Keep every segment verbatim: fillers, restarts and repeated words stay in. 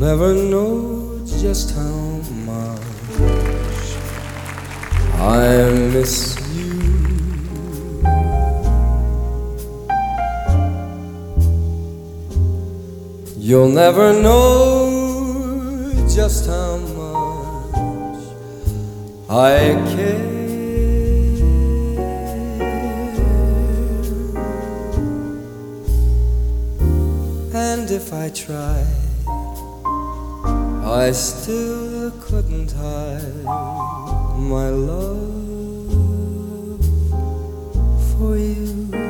never know just how much I miss you. You'll never know just how much I care. And if I tried, I still couldn't hide my love for you.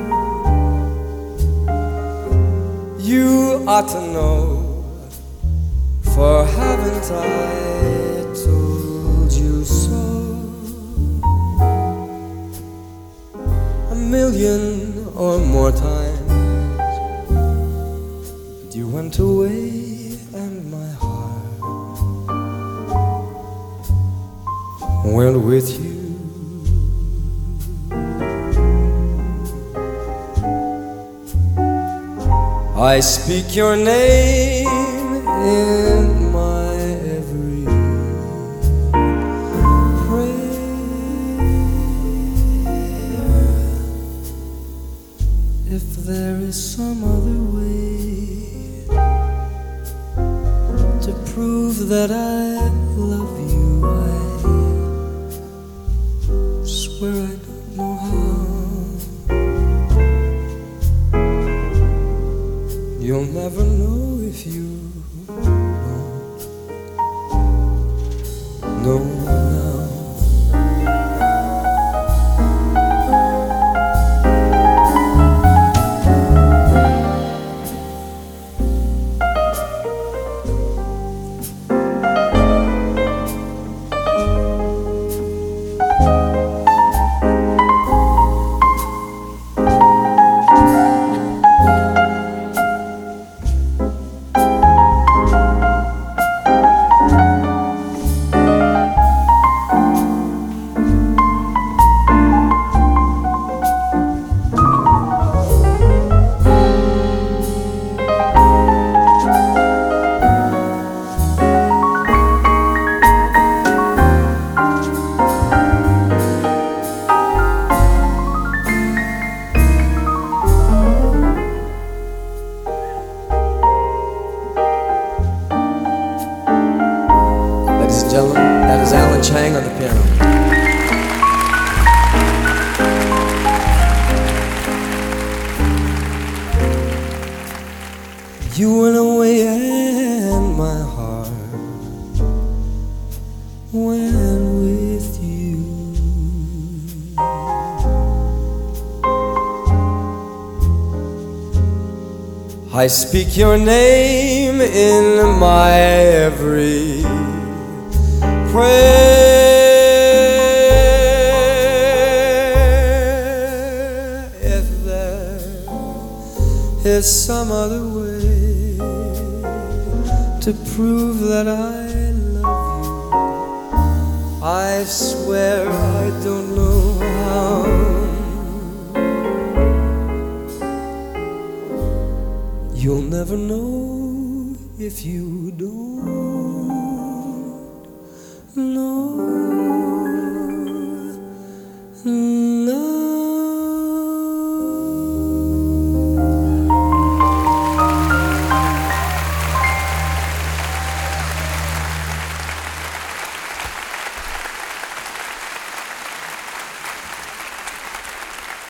You ought to know, for haven't I told you so a million or more times? You went away and my heart went with you. I speak your name in my every prayer. If there is some other way to prove that I love you, I swear I don't know how. You'll never know if you don't know now. That is Alan Chang on the piano. You went away and my heart went with you. I speak your name in my every prayer. If there is some other way to prove that I love you, I swear I don't know how. You'll never know if you don't know.